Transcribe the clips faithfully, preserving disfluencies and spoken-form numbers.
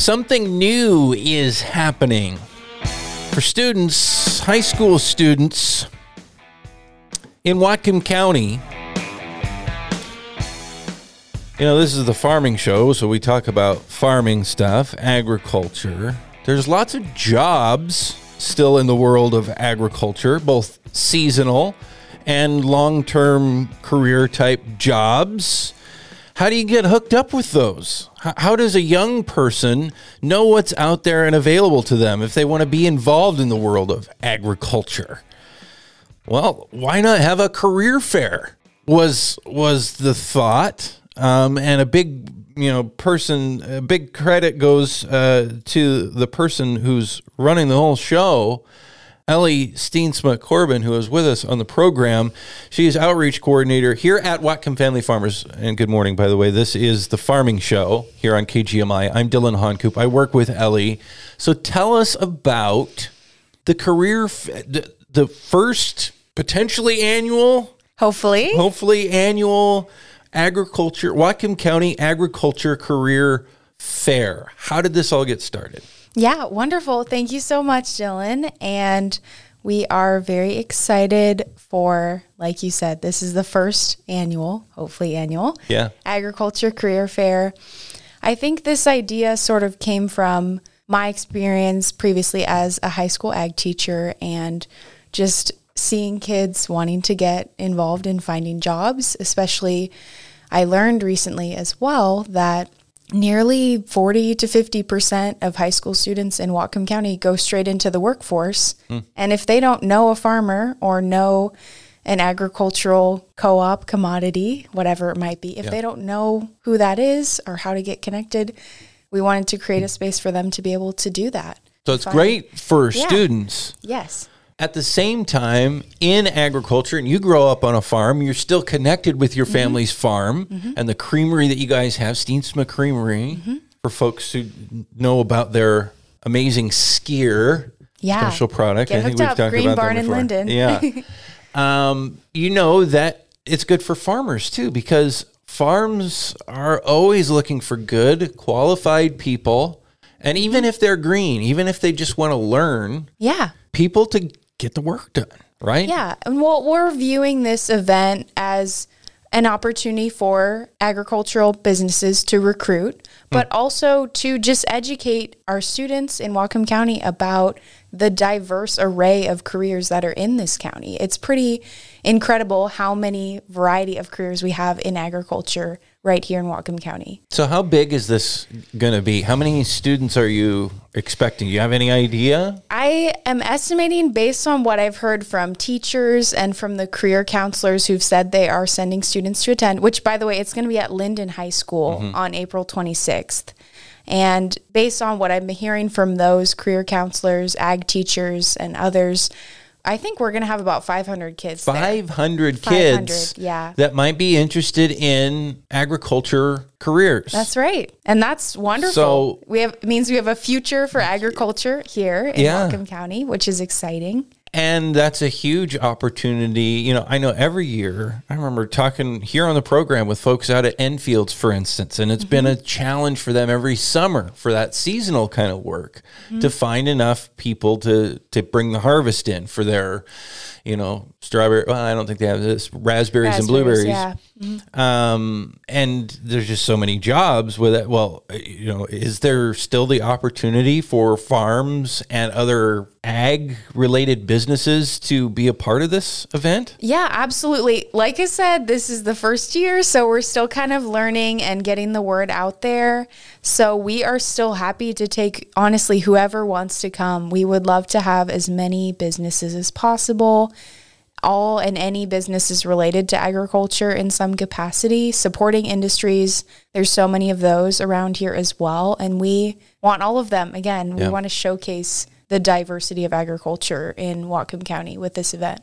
Something new is happening for students, high school students in Whatcom County. You know, this is the farming show, so we talk about farming stuff, agriculture. There's lots of jobs still in the world of agriculture, both seasonal and long-term career type jobs. How do you get hooked up with those? How does a young person know what's out there and available to them if they want to be involved in the world of agriculture? Well, why not have a career fair? Was was the thought, um, and a big you know person, a big credit goes uh, to the person who's running the whole show. Ellie Steensma Corbin, who is with us on the program. She is outreach coordinator here at Whatcom Family Farmers. And good morning, by the way. This is the farming show here on K G M I. I'm Dylan Honcoop. I work with Ellie. So tell us about the career, the, the first potentially annual, hopefully, hopefully annual agriculture, Whatcom County Agriculture Career Fair. How did this all get started? Yeah, wonderful. Thank you so much, Dylan. And we are very excited for, like you said, this is the first annual, hopefully annual, yeah. Agriculture Career Fair. I think this idea sort of came from my experience previously as a high school ag teacher and just seeing kids wanting to get involved in finding jobs. Especially, I learned recently as well that nearly forty to fifty percent of high school students in Whatcom County go straight into the workforce. Mm. And if they don't know a farmer or know an agricultural co-op commodity, whatever it might be, if yeah. they don't know who that is or how to get connected, we wanted to create a space for them to be able to do that. So it's Fun. great for yeah. students. Yes. At the same time, in agriculture, and you grow up on a farm, you're still connected with your family's mm-hmm. farm mm-hmm. and the creamery that you guys have, Steensma Creamery, mm-hmm. for folks who know about their amazing Skyr yeah. special product. Get I think hooked we've up. talked Green about Barn that before. in Linden. Yeah. um, you know that it's good for farmers, too, because farms are always looking for good, qualified people. And even if they're green, even if they just want to learn, yeah, people to get the work done, right? Yeah. And well, we're viewing this event as an opportunity for agricultural businesses to recruit, but mm. also to just educate our students in Whatcom County about the diverse array of careers that are in this county. It's pretty incredible how many variety of careers we have in agriculture right here in Whatcom County. So how big is this going to be? How many students are you expecting? Do you have any idea? I am estimating based on what I've heard from teachers and from the career counselors who've said they are sending students to attend, which, by the way, it's going to be at Linden High School mm-hmm. on April twenty-sixth. And based on what I've been hearing from those career counselors, ag teachers, and others, I think we're going to have about five hundred kids five hundred there. kids five hundred, yeah. that might be interested in agriculture careers. That's right. And that's wonderful. So, we have, it means we have a future for agriculture here in yeah. Whatcom County, which is exciting. And that's a huge opportunity. You know, I know every year, I remember talking here on the program with folks out at Enfields, for instance, and it's mm-hmm. been a challenge for them every summer for that seasonal kind of work mm-hmm. to find enough people to, to bring the harvest in for their, you know, strawberry. Well, I don't think they have this, raspberries, raspberries and blueberries. Yeah. Mm-hmm. Um, and there's just so many jobs with it. Well, you know, is there still the opportunity for farms and other ag related businesses to be a part of this event? Yeah, absolutely. Like I said, this is the first year, so we're still kind of learning and getting the word out there. So we are still happy to take, honestly, whoever wants to come. We would love to have as many businesses as possible. All and any businesses related to agriculture in some capacity, supporting industries. There's so many of those around here as well. And we want all of them. Again, we yeah. want to showcase the diversity of agriculture in Whatcom County with this event.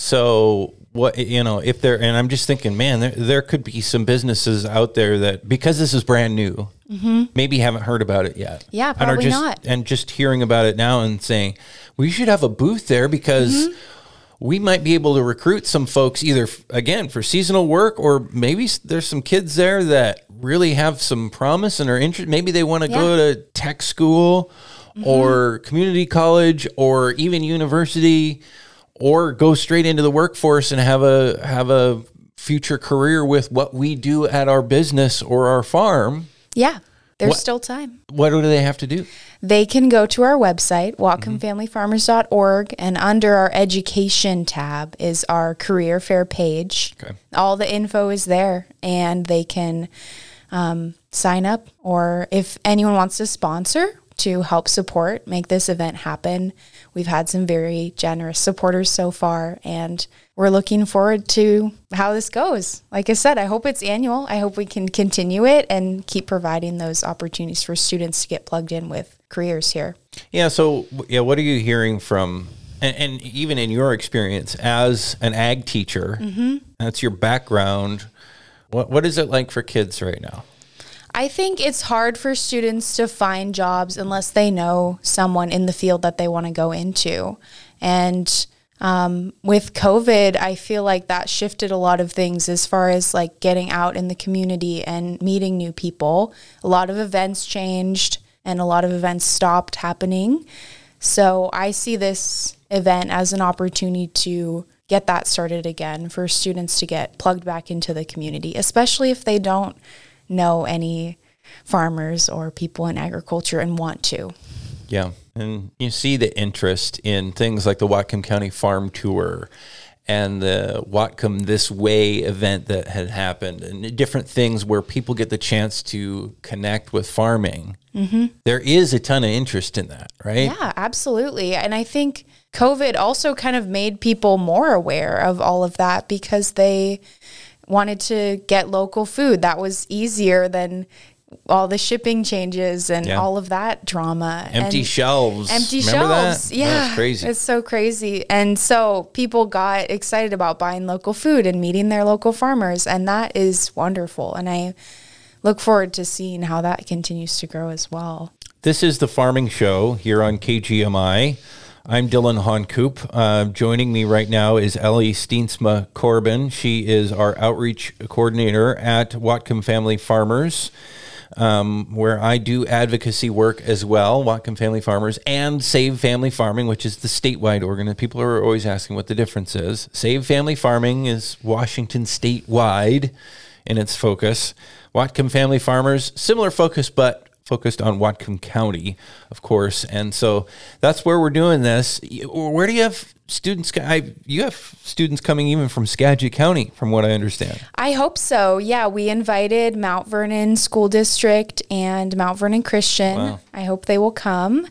So what, you know, if there, and I'm just thinking, man, there, there could be some businesses out there that, because this is brand new, mm-hmm. maybe haven't heard about it yet. Yeah, probably and just, not. And just hearing about it now and saying, we should have a booth there because mm-hmm. we might be able to recruit some folks either, again, for seasonal work, or maybe there's some kids there that really have some promise and are interested. Maybe they want to Yeah. go to tech school mm-hmm. or community college or even university, or go straight into the workforce and have a have a future career with what we do at our business or our farm. Yeah, there's What- still time. What do they have to do? They can go to our website, whatcom family farmers dot org, and under our education tab is our career fair page. Okay. All the info is there, and they can um, sign up, or if anyone wants to sponsor to help support, make this event happen. We've had some very generous supporters so far, and we're looking forward to how this goes. Like I said, I hope it's annual. I hope we can continue it and keep providing those opportunities for students to get plugged in with careers here. Yeah. So, yeah, what are you hearing from, and, and even in your experience as an ag teacher, mm-hmm. that's your background. What What is it like for kids right now? I think it's hard for students to find jobs unless they know someone in the field that they want to go into. And um, with COVID, I feel like that shifted a lot of things as far as like getting out in the community and meeting new people. A lot of events changed and a lot of events stopped happening. So I see this event as an opportunity to get that started again, for students to get plugged back into the community, especially if they don't know any farmers or people in agriculture and want to. Yeah. And you see the interest in things like the Whatcom County Farm Tour and the Whatcom This Way event that had happened, and different things where people get the chance to connect with farming. Mm-hmm. There is a ton of interest in that, right? Yeah, absolutely. And I think COVID also kind of made people more aware of all of that because they wanted to get local food. That was easier than all the shipping changes and Yeah. all of that drama. Empty and shelves. Empty Remember shelves. that? Yeah. That's crazy. It's so crazy. And so people got excited about buying local food and meeting their local farmers. And that is wonderful. And I look forward to seeing how that continues to grow as well. This is the Farming Show here on K G M I. I'm Dylan Honkoop. Uh, joining me right now is Ellie Steensma Corbin. She is our outreach coordinator at Whatcom Family Farmers, um, where I do advocacy work as well, Whatcom Family Farmers and Save Family Farming, which is the statewide organ. People are always asking what the difference is. Save Family Farming is Washington statewide in its focus. Whatcom Family Farmers, similar focus, but focused on Whatcom County, of course. And so that's where we're doing this. Where do you have students? I, you have students coming even from Skagit County, from what I understand. I hope so. Yeah, we invited Mount Vernon School District and Mount Vernon Christian. Wow. I hope they will come.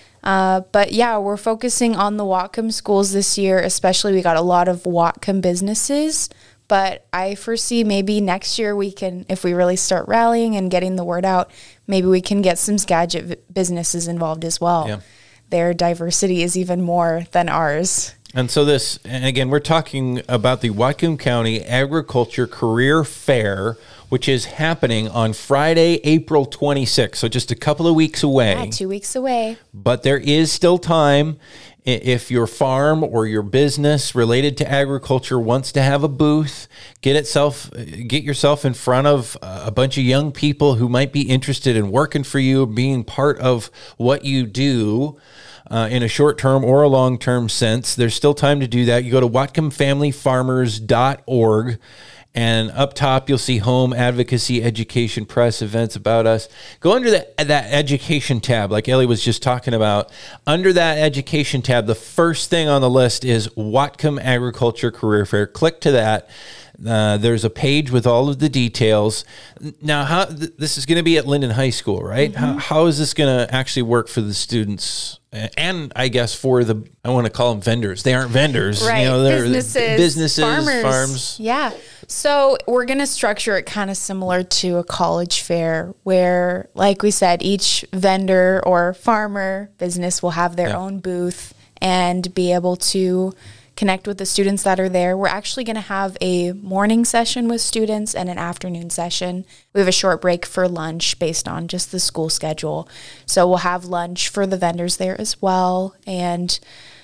Uh, but yeah, we're focusing on the Whatcom schools this year, especially we got a lot of Whatcom businesses. But I foresee maybe next year we can, if we really start rallying and getting the word out, maybe we can get some Skagit v- businesses involved as well. Yeah. Their diversity is even more than ours. And so this, and again, we're talking about the Whatcom County Agriculture Career Fair, which is happening on Friday, April twenty-sixth. So just a couple of weeks away. Yeah, two weeks away. But there is still time. I- If your farm or your business related to agriculture wants to have a booth, get itself, get yourself in front of a bunch of young people who might be interested in working for you, being part of what you do uh, in a short-term or a long-term sense. There's still time to do that. You go to whatcom family farmers dot org. And up top, you'll see home, advocacy, education, press, events about us. Go under that, that education tab, like Ellie was just talking about. Under that education tab, the first thing on the list is Whatcom Agriculture Career Fair. Click to that. Uh, there's a page with all of the details. Now, how th- this is going to be at Linden High School, right? Mm-hmm. How, how is this going to actually work for the students? And I guess for the, I want to call them vendors. They aren't vendors. Right. You know, they're businesses, businesses, farmers. farms. Yeah. So we're going to structure it kind of similar to a college fair where, like we said, each vendor or farmer business will have their Yeah. own booth and be able to connect with the students that are there. We're actually going to have a morning session with students and an afternoon session. We have a short break for lunch based on just the school schedule. So we'll have lunch for the vendors there as well. And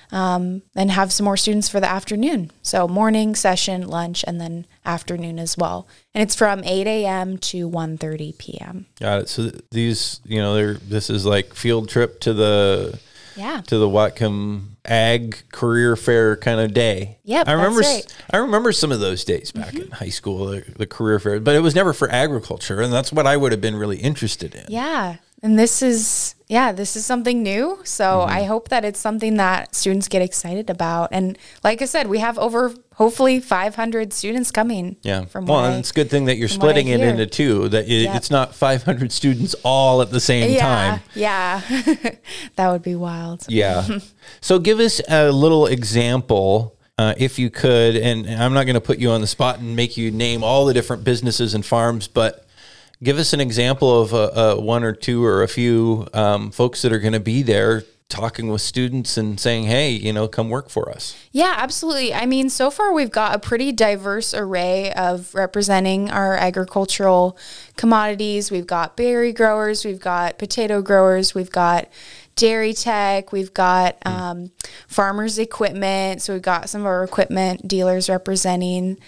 um, and have some more students for the afternoon. So morning session, lunch, and then afternoon as well. And it's from eight a.m. to one thirty p.m. Got it. So th- these, you know, they're, this is like field trip to the yeah to the Whatcom Ag Career Fair kind of day. Yep, I remember. that's right. I remember some of those days back mm-hmm. in high school, the, the career fair, but it was never for agriculture, and that's what I would have been really interested in. Yeah, and this is yeah, this is something new. So mm-hmm. I hope that it's something that students get excited about. And like I said, we have over hopefully five hundred students coming. Yeah, from well, I, and it's a good thing that you're splitting it into two. That it, yep. it's not five hundred students all at the same yeah, time. Yeah, that would be wild. Yeah. So give us a little example, uh, if you could, and I'm not going to put you on the spot and make you name all the different businesses and farms, but give us an example of a, a one or two or a few um, folks that are going to be there talking with students and saying, hey, you know, come work for us. Yeah, absolutely. I mean, so far we've got a pretty diverse array of representing our agricultural commodities. We've got berry growers, we've got potato growers, we've got dairy tech, we've got um, farmers equipment. So we've got some of our equipment dealers representing.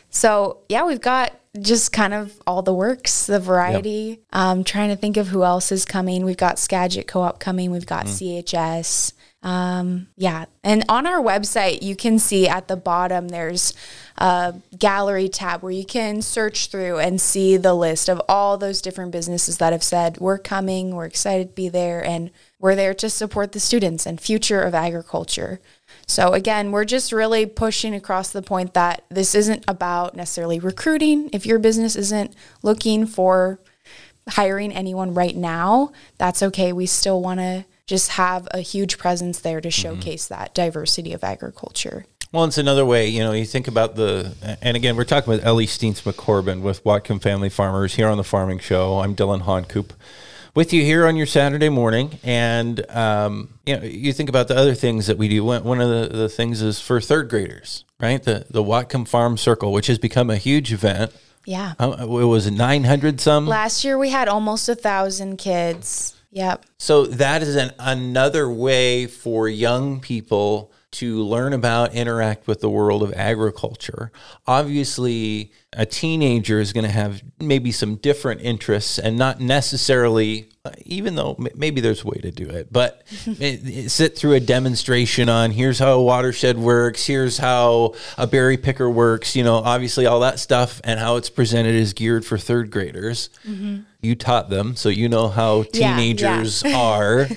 So yeah, we've got just kind of all the works, the variety. Yep. Um, trying to think of who else is coming. We've got Skagit Co-op coming. We've got mm. C H S. Um, yeah. And on our website, you can see at the bottom, there's a gallery tab where you can search through and see the list of all those different businesses that have said, we're coming, we're excited to be there, and we're there to support the students and future of agriculture. So again, we're just really pushing across the point that this isn't about necessarily recruiting. If your business isn't looking for hiring anyone right now, that's okay. We still want to just have a huge presence there to showcase mm-hmm. that diversity of agriculture. Well, it's another way, you know, you think about the, and again, we're talking with Ellie Steens McCorbin with Whatcom Family Farmers here on the Farming Show. I'm Dylan Honcoop with you here on your Saturday morning. And, um, you know, you think about the other things that we do. One of the, the things is for third graders, right? The, the Whatcom Farm Circle, which has become a huge event. Yeah. Um, it was nine hundred some. Last year we had almost a thousand kids. Yep. So that is an, another way for young people to learn about, interact with the world of agriculture. Obviously, a teenager is going to have maybe some different interests and not necessarily, even though maybe there's a way to do it, but it, it sit through a demonstration on here's how a watershed works, here's how a berry picker works, you know, obviously all that stuff and how it's presented is geared for third graders. Mm-hmm. You taught them, so you know how teenagers yeah, yeah. are.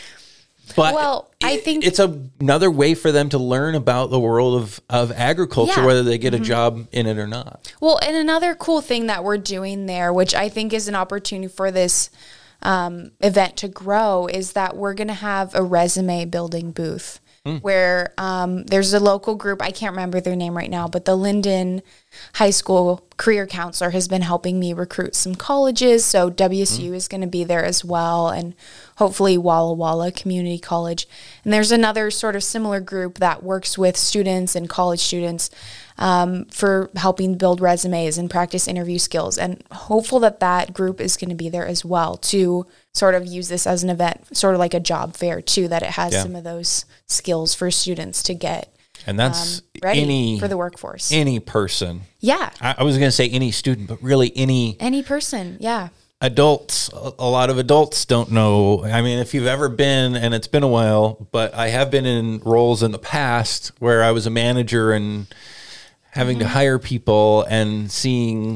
But well, I think it's a, another way for them to learn about the world of, of agriculture, yeah. whether they get mm-hmm. a job in it or not. Well, and another cool thing that we're doing there, which I think is an opportunity for this um, event to grow, is that we're going to have a resume building booth mm. where um, there's a local group. I can't remember their name right now, but the Linden High School career counselor has been helping me recruit some colleges. So W S U mm. is going to be there as well, and hopefully Walla Walla Community College. And there's another sort of similar group that works with students and college students um, for helping build resumes and practice interview skills. And hopeful that that group is going to be there as well to sort of use this as an event, sort of like a job fair too, that it has yeah. some of those skills for students to get. And that's um, ready any for the workforce. Any person. Yeah. I, I was going to say any student, but really any any person. Yeah. Adults. A, a lot of adults don't know. I mean, if you've ever been, and it's been a while, but I have been in roles in the past where I was a manager and having mm-hmm. to hire people and seeing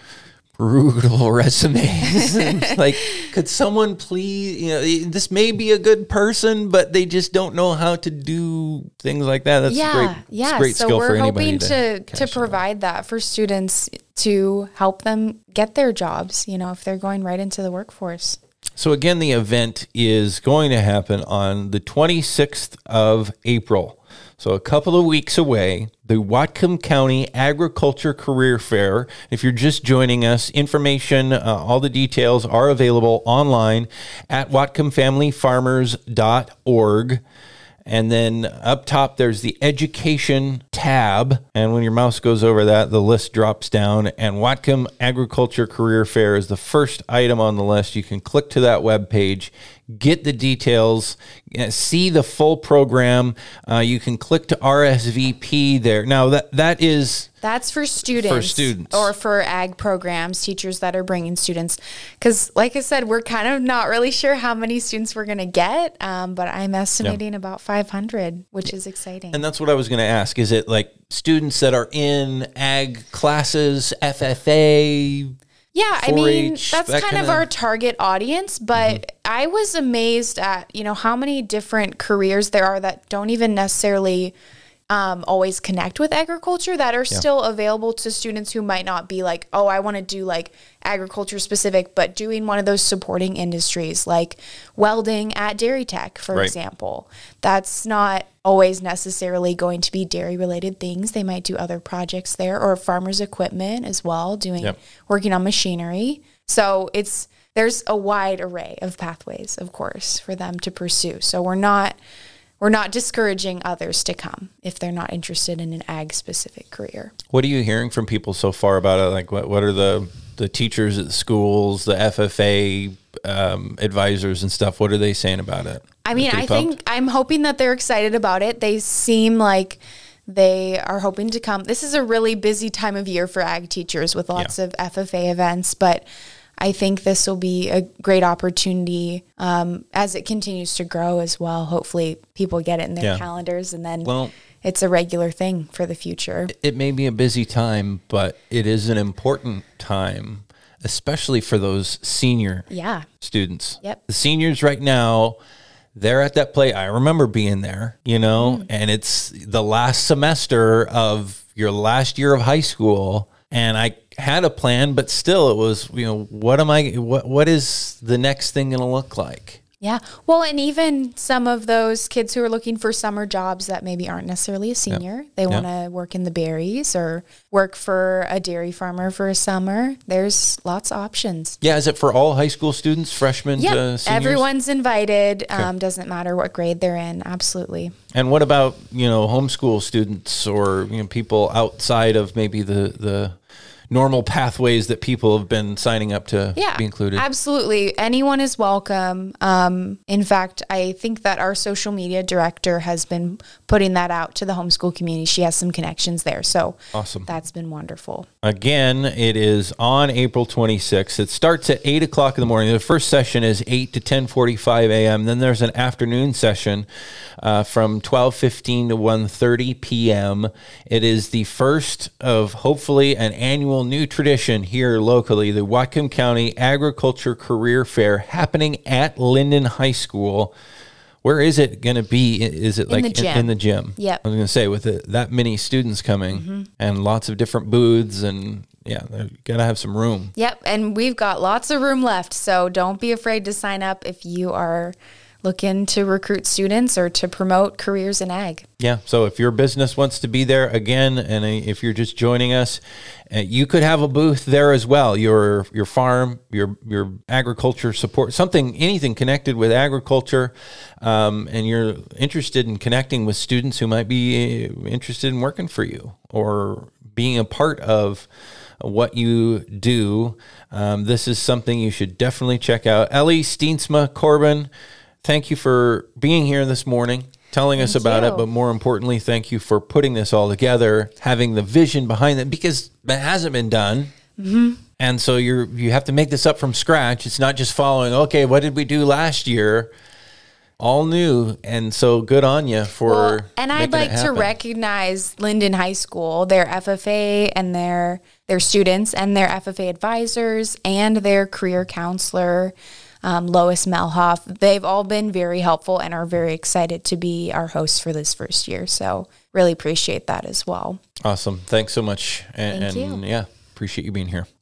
brutal resumes. Like, could someone please, you know, this may be a good person, but they just don't know how to do things like that. That's yeah, a great, yeah. great so skill we're for anybody hoping to, to, to provide that for students to help them get their jobs, you know, if they're going right into the workforce. So again, the event is going to happen on the twenty-sixth of April. So a couple of weeks away, the Whatcom County Agriculture Career Fair. If you're just joining us, information, uh, all the details are available online at whatcom family farmers dot org. And then up top, there's the education tab. And when your mouse goes over that, the list drops down. And Whatcom Agriculture Career Fair is the first item on the list. You can click to that webpage, get the details, uh, see the full program. Uh, you can click to R S V P there. Now that that is that's for students, for students, or for ag programs, teachers that are bringing students. Because, like I said, we're kind of not really sure how many students we're going to get, um, but I'm estimating yeah. about five hundred, which is exciting. And that's what I was going to ask. Is it like students that are in ag classes, F F A? Yeah, I mean, that's that kind of our target audience, but mm-hmm. I was amazed at, you know, how many different careers there are that don't even necessarily um, always connect with agriculture, that are yeah. still available to students who might not be like, oh, I want to do like agriculture specific, but doing one of those supporting industries like welding at Dairy Tech, for right. example. That's not always necessarily going to be dairy related things. They might do other projects there, or farmers equipment as well, doing yep. working on machinery. So it's there's a wide array of pathways, of course, for them to pursue. So we're not we're not discouraging others to come if they're not interested in an ag specific career. What are you hearing from people so far about it? Like what what are the the teachers at the schools, the F F A um, advisors and stuff? What are they saying about it? I mean, I think I'm hoping that they're excited about it. They seem like they are hoping to come. This is a really busy time of year for ag teachers with lots yeah. of F F A events, but I think this will be a great opportunity um, as it continues to grow as well. Hopefully people get it in their yeah. calendars, and then well, it's a regular thing for the future. It may be a busy time, but it is an important time, especially for those senior yeah. students. Yep. The seniors right now, they're at that play. I remember being there, you know, mm. and it's the last semester of your last year of high school. And I had a plan, but still it was, you know, what am I, what, what is the next thing going to look like? Yeah. Well, and even some of those kids who are looking for summer jobs that maybe aren't necessarily a senior, yep. they yep. want to work in the berries or work for a dairy farmer for a summer. There's lots of options. Yeah. Is it for all high school students, freshmen yep. to seniors? Everyone's invited. Okay. Um, doesn't matter what grade they're in. Absolutely. And what about, you know, homeschool students or, you know, people outside of maybe the, the, normal pathways that people have been signing up to yeah, be included? Absolutely. Anyone is welcome. Um, in fact, I think that our social media director has been putting that out to the homeschool community. She has some connections there. So awesome. That's been wonderful. Again, it is on April twenty-sixth. It starts at eight o'clock in the morning. The first session is eight to ten forty-five a.m. Then there's an afternoon session uh, from twelve fifteen to one thirty p.m. It is the first of hopefully an annual new tradition here locally, the Whatcom County Agriculture Career Fair, happening at Linden High School. Where is it going to be? Is it like in the gym? In, in the gym? Yep. I was going to say, with the, that many students coming mm-hmm. and lots of different booths, and yeah, you got to have some room. Yep, and we've got lots of room left, so don't be afraid to sign up if you are looking to recruit students or to promote careers in ag. Yeah, so if your business wants to be there again, and if you're just joining us, uh, you could have a booth there as well. Your your farm, your your agriculture support, something, anything connected with agriculture, um, and you're interested in connecting with students who might be interested in working for you or being a part of what you do. Um, this is something you should definitely check out. Ellie Steensma Corbin, thank you for being here this morning, telling us about it, but more importantly, thank you for putting this all together, having the vision behind it, because it hasn't been done. Mm-hmm. And so you're you have to make this up from scratch. It's not just following, okay, what did we do last year? All new. And so good on you for well, and I'd like to recognize Linden High School, their F F A and their their students and their F F A advisors and their career counselor, Um, Lois Melhoff. They've all been very helpful and are very excited to be our hosts for this first year. So really appreciate that as well. Awesome. Thanks so much. And, Thank you. and yeah, appreciate you being here.